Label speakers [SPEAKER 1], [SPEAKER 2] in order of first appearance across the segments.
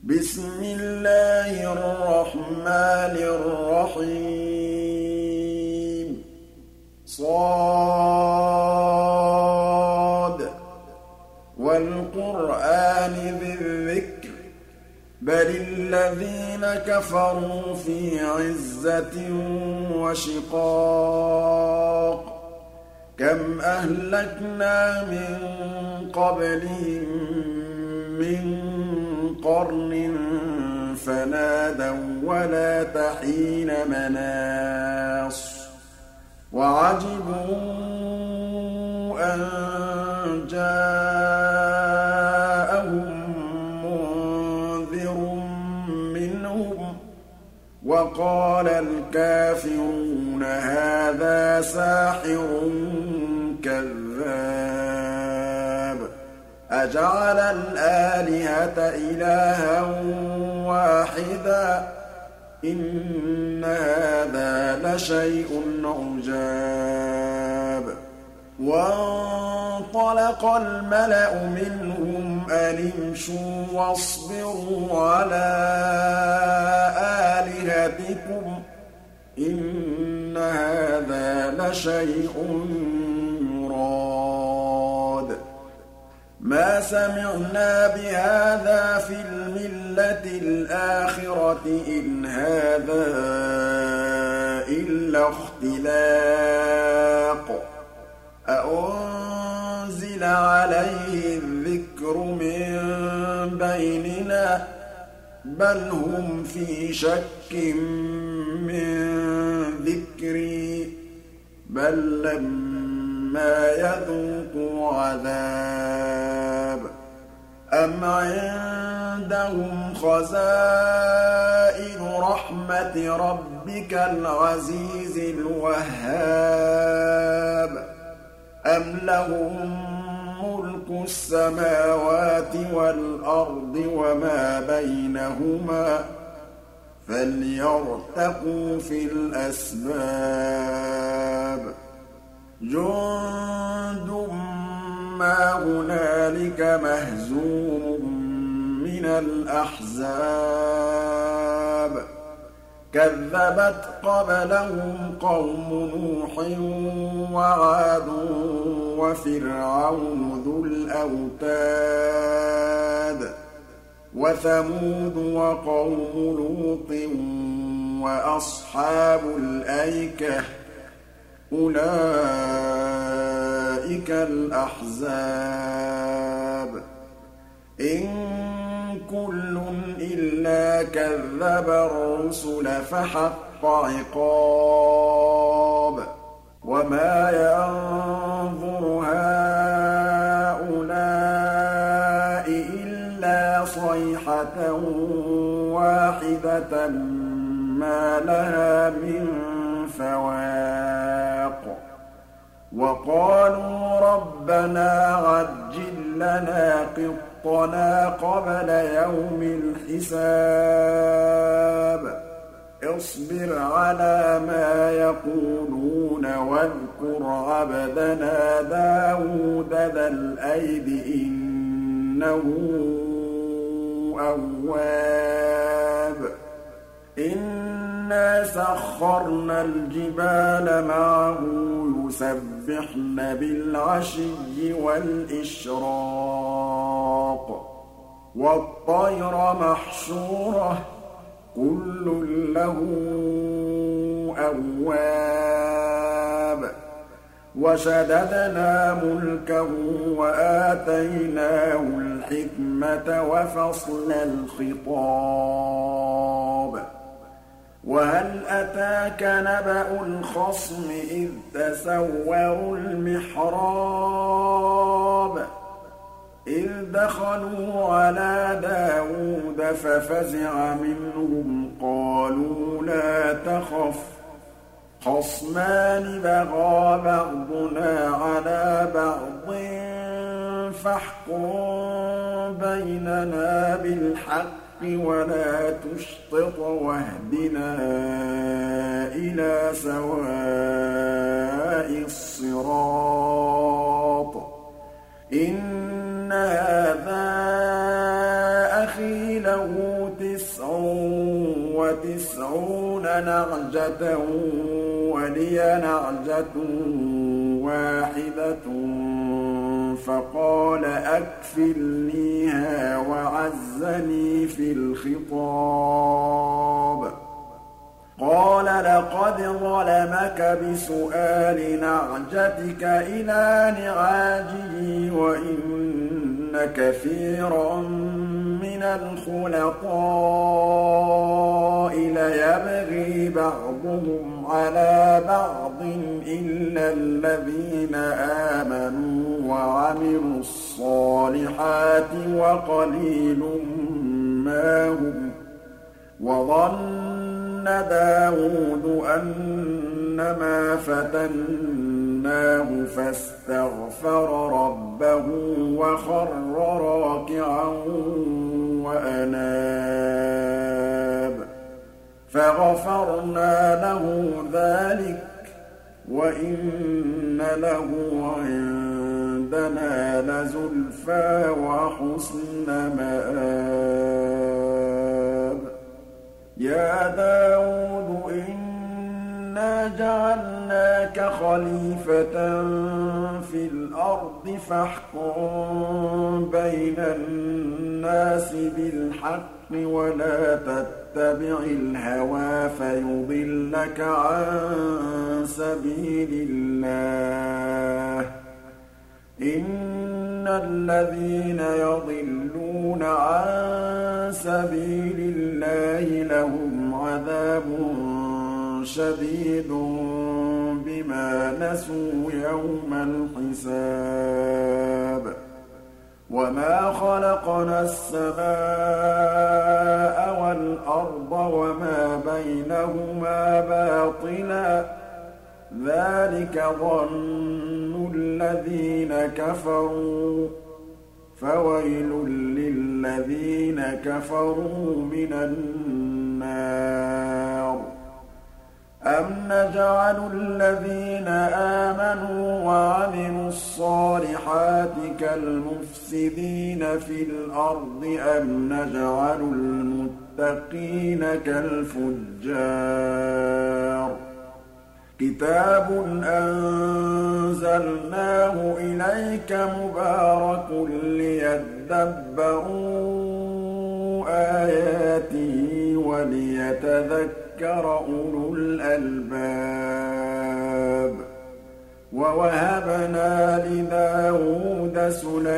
[SPEAKER 1] بسم الله الرحمن الرحيم صاد والقرآن ذي الذكر بل الذين كفروا في عزة وشقاق كم أهلكنا من قبلهم من قرن فنادوا ولا تحين مناص وعجبوا أن جاءهم منذر منهم وقال الكافرون هذا ساحر كذاب أجعل الآلهة إلها واحدا إن هذا لشيء عجاب وانطلق الملأ منهم أن امشوا واصبروا على آلهتكم إن هذا لشيء يراد ما سمعنا بهذا في الملة الآخرة إن هذا إلا اختلاق أأنزل عليه الذكر من بيننا بل هم في شك من ذكري بل لما يذوقوا عذاب أم عندهم خزائن رحمة ربك العزيز الوهاب أم لهم ملك السماوات والأرض وما بينهما فليرتقوا في الأسباب جند ما هنالك مهزوم من الأحزاب كذبت قبلهم قوم نوح وعاد وفرعون ذو الأوتاد وثمود وقوم لوط وأصحاب الأيكة أولئك الأحزاب إن كل إلا كذب الرسل فحق عقاب وما ينظر هؤلاء إلا صيحة واحدة ما لها من فواق وقالوا ربنا عجل لنا قطنا قبل يوم الحساب اصبر على ما يقولون واذكر عبدنا داود ذا الأيد إنه أواب إنا سخرنا الجبال معه يسبحن بالعشي والإشراق والطير محشورة كل له أواب وشددنا ملكه وآتيناه الحكمة وفصل الخطاب وهل أتاك نبأ الخصم إذ تسوروا المحراب إذ دخلوا على داود ففزع منهم قالوا لا تخف خصمان بغى بعضنا على بعض فاحكم بيننا بالحق ولا تشطط واهدنا إلى سواء الصراط إن هذا أخي له 99 نعجة ولي نعجة واحدة فقال أكفلنيها وعزني في الخطاب قال لقد ظلمك بسؤال نعجتك إلى نعاجه وإن كثيرا من الخلطاء ليبغي بعضهم على بعض إلا الذين آمنوا وعملوا الصالحات وقليل ما هم وظن داود أنما فتناه فاستغفر ربه وخر راكعا وأناب فغفرنا له ذلك وإن له عندنا لزلفى وحسن مآب يا داود إنا جعلناك خليفة في الأرض فاحكم بين الناس بالحق ولا تتبع الهوى فيضلك عن سبيل الله إن الذين يضلون عن سبيل الله لهم عذاب شديد بما نسوا يوم الحساب وما خلقنا السماء والأرض وما بينهما باطلا ذلك ظن الذين كفروا فويل للذين كفروا من النار أم نجعل الذين آمنوا وعملوا الصالحات كالمفسدين في الأرض أم نجعل المتقين كالفجار كتاب أنزلناه إليك مبارك ليدبروا آياته وليتذكر أولو الألباب ووهبنا لداود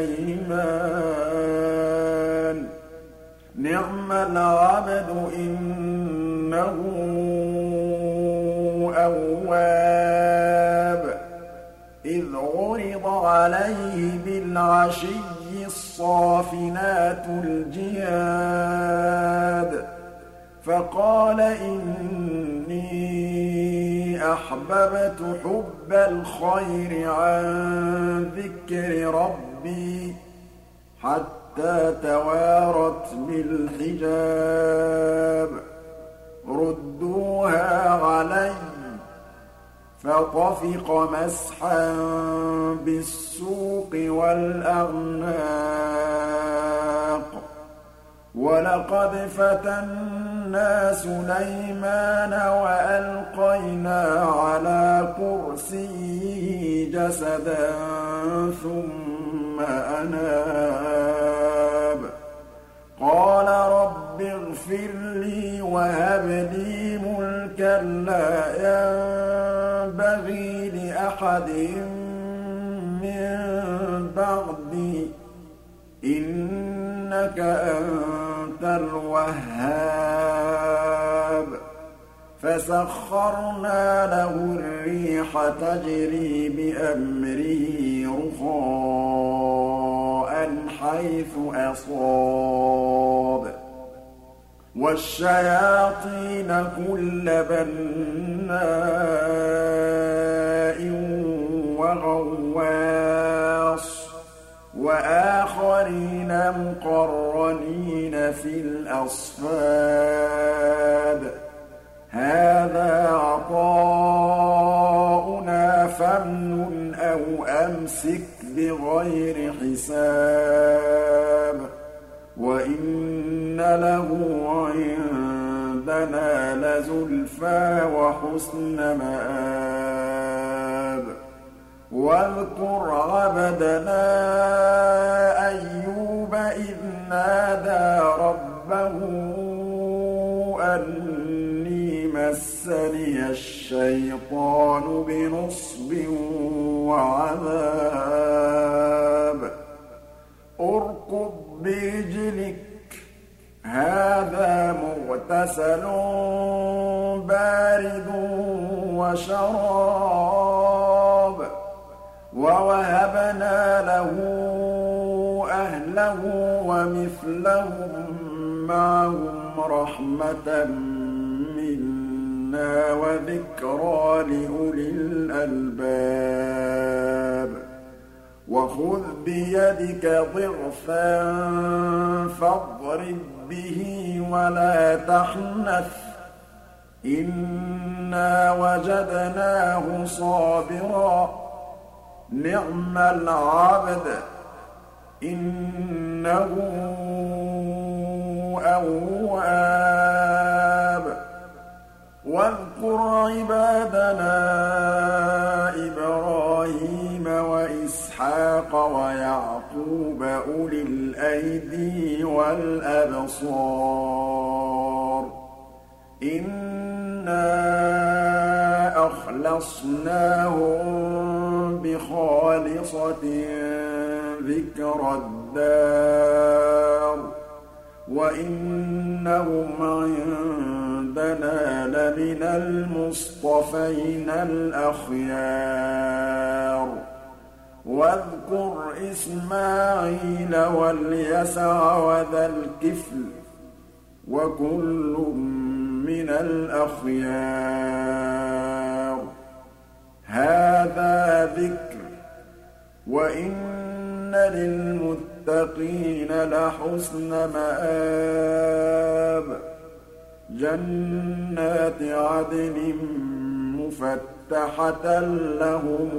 [SPEAKER 1] سليمان نعم العبد إنه أواب إذ عرض عليه بالعشي الصافنات الجياد فقال إني أحببت حب الخير عن ذكر ربي حتى توارت بالحجاب ردوها علي فطفق مسحا بالسوق والأعناق ولقد فتنا سليمان وألقينا على كرسيه جسدا ثم أناب قال رب اغفر لي وهب لي ملكا لا ينبغي لأحد من بعدي إنك أنت الوهاب فسخرنا له الريح تجري بأمره رخاء حيث أصاب والشياطين كل بناء وغواص وآخرين مقرنين في الأصفاد هذا عطاؤنا فامنن أو أمسك بغير حساب وإن إِنَّ لَهُ عِندَنَا لَزُلْفَىٰ وَحُسْنَ مَآبٍ واذكر عبدنا أيوب إذ نادى ربه أني مسني الشيطان بنصب وعذاب اركض برجلك هذا مغتسل بارد وشراب ووهبنا له أهله ومثلهم معهم رحمة منا وذكرى لأولي الألباب وخذ بيدك ضغثا فاضرب به ولا تحنث إنا وجدناه صابرا نعم العبد إنه أواب واذكر عبادنا إبراهيم وإسحاق ويعقوب أولي الأيدي والأبصار إنا أخلصناهم بخالصة ذكرى الدار وإنهم عندنا لمن المصطفين الأخيار واذكر إسماعيل واليسع وذا الكفل وكل من الأخيار هذا ذكر وإن للمتقين لحسن مآب جنات عدن مفتحة لهم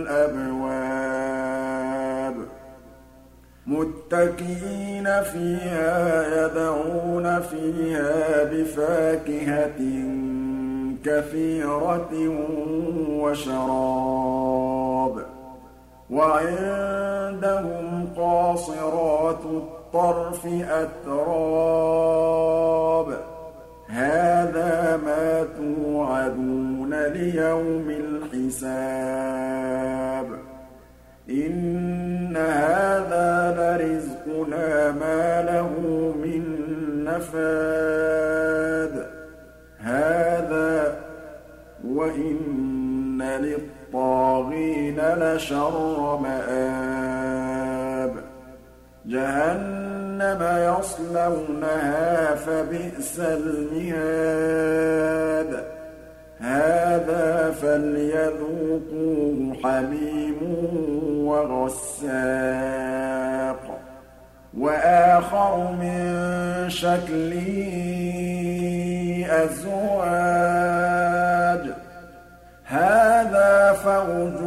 [SPEAKER 1] الأبواب متكئين فيها يدعون فيها بفاكهة كثيرة وشراب وعندهم قاصرات الطرف أتراب هذا ما توعدون ليوم الحساب إن هذا لرزقنا ما له من نفاد هذا وإن للطاغين لشر مآب جهنم يصلونها فبئس المهاد هذا فليذوقوه حميم وغساق وآخر من شكله أزواج هذا فوج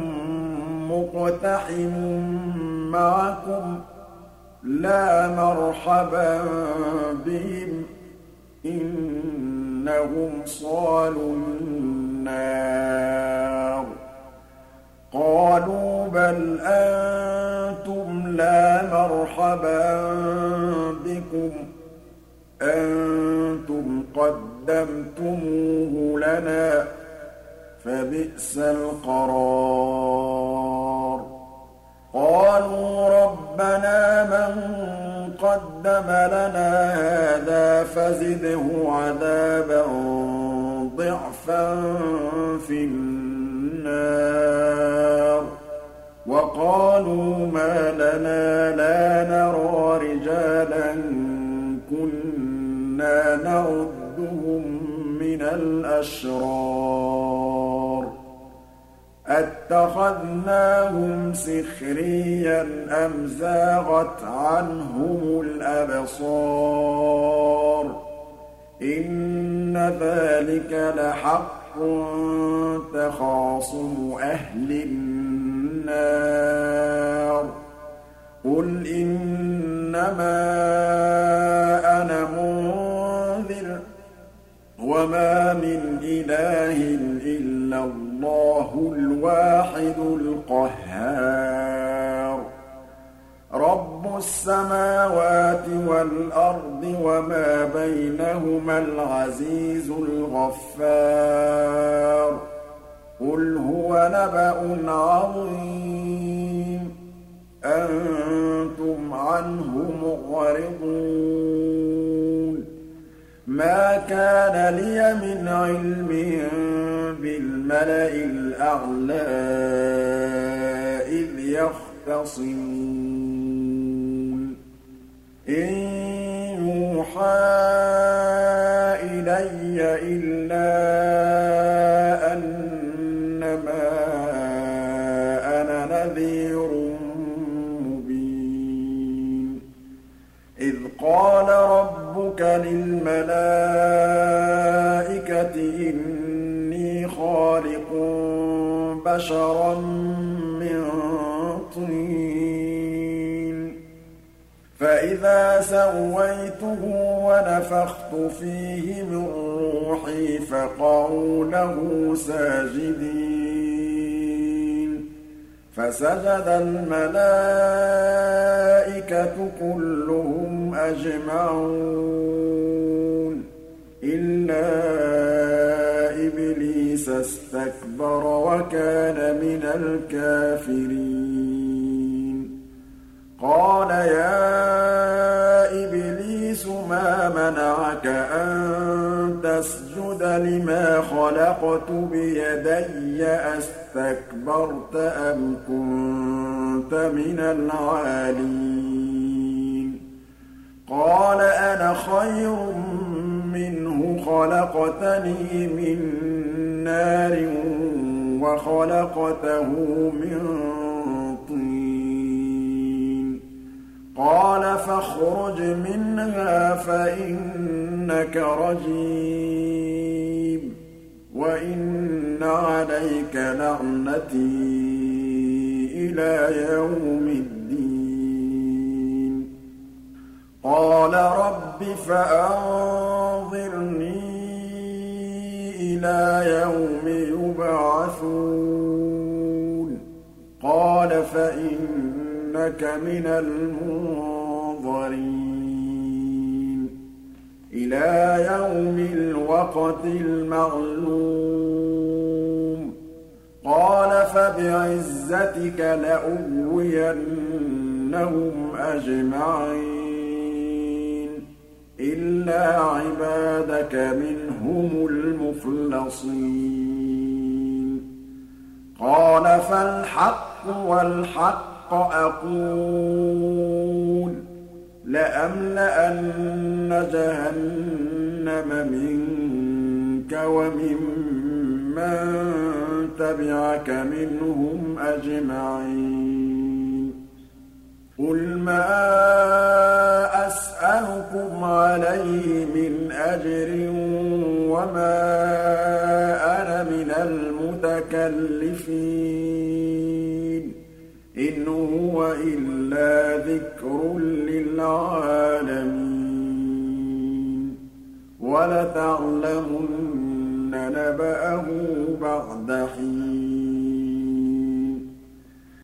[SPEAKER 1] مقتحم معكم لا مرحبا بهم إنهم صالوا النار قالوا بل أنتم لا مرحبا بكم أنتم قدمتموه لنا فبئس القرار قالوا ربنا من قدم لنا هذا فزده عذابا ضعفا في النار وقالوا ما لنا لا نرى رجالا كنا نعدهم من الأشرار أتخذناهم سخريا أم زاغت عنهم الأبصار إن ذلك لحق تخاصم أهل النار قل إنما أنا وَمَا مِنْ إِلَٰهٍ إِلَّا اللَّهُ الْوَاحِدُ الْقَهَّارُ رَبُّ السَّمَاوَاتِ وَالْأَرْضِ وَمَا بَيْنَهُمَا الْعَزِيزُ الْغَفَّارُ قُلْ هُوَ نَبَأٌ عَظِيمٌ أَنتُمْ عَنْهُ مُعْرِضُونَ مَا كَانَ لِيَ مِنْ عِلْمٍ بِالْمَلَإِ الْأَعْلَىٰ إِذْ يَخْتَصِمُونَ إِن يُوحَىٰ إِلَيَّ إِلَّا أَنَّمَا أَنَا نَذِيرٌ مُّبِينٌ إِذْ قَالَ رَبُّكَ لِلْمَلَائِكَةِ إِنِّي خَالِقٌ بَشَرًا مِّن طِينٍ فَإِذَا سَوَّيْتُهُ وَنَفَخْتُ فِيهِ مِن رُّوحِي فَقَعُوا لَهُ سَاجِدِينَ فَسَجَدَ الْمَلَائِكَةُ كُلُّهُمْ أَجْمَعُونَ إِلَّا إِبْلِيسَ اسْتَكْبَرَ وَكَانَ مِنَ الْكَافِرِينَ قَالَ يَا إِبْلِيسُ مَا مَنَعَكَ أَن تَسْجُدَ لِمَا خَلَقْتُ بِيَدَيَّ أَسْتَكْبَرْتَ أَمْ كُنتَ مِنَ الْعَالِينَ قَالَ أَنَا خَيْرٌ مِّنْهُ خَلَقْتَنِي مِن نَّارٍ وَخَلَقْتَهُ مِن طِينٍ قَالَ فَاخْرُجْ مِنْهَا فَإِنَّكَ رَجِيمٌ وَإِنَّ عَلَيْكَ لَعْنَتِي إِلَىٰ يَوْمِ الدِّينِ قَالَ رَبِّ فَأَنظِرْنِي إِلَىٰ يَوْمِ يُبْعَثُونَ قَالَ فَإِنَّكَ مِنَ الْمُنظَرِينَ إِلَىٰ يَوْمِ الْوَقْتِ الْمَعْلُومِ قَالَ فَبِعِزَّتِكَ لَأُغْوِيَنَّهُمْ أَجْمَعِينَ إِلَّا عِبَادَكَ مِنْهُمُ الْمُخْلَصِينَ قَالَ فَالْحَقُّ وَالْحَقَّ أَقُولُ لَأَمْلَأَنَّ جَهَنَّمَ مِنكَ وَمِمَّن تَبِعَكَ مِنْهُمْ أَجْمَعِينَ قُلْ مَا أَسْأَلُكُمْ عَلَيْهِ مِنْ أَجْرٍ وَمَا أَنَا مِنَ الْمُتَكَلِّفِينَ إِنْ هُوَ إِلَّا ذِكْرٌ لِّلْعَالَمِينَ وَلَتَعْلَمُنَّ نَبَأَهُ بَعْدَ حِينٍ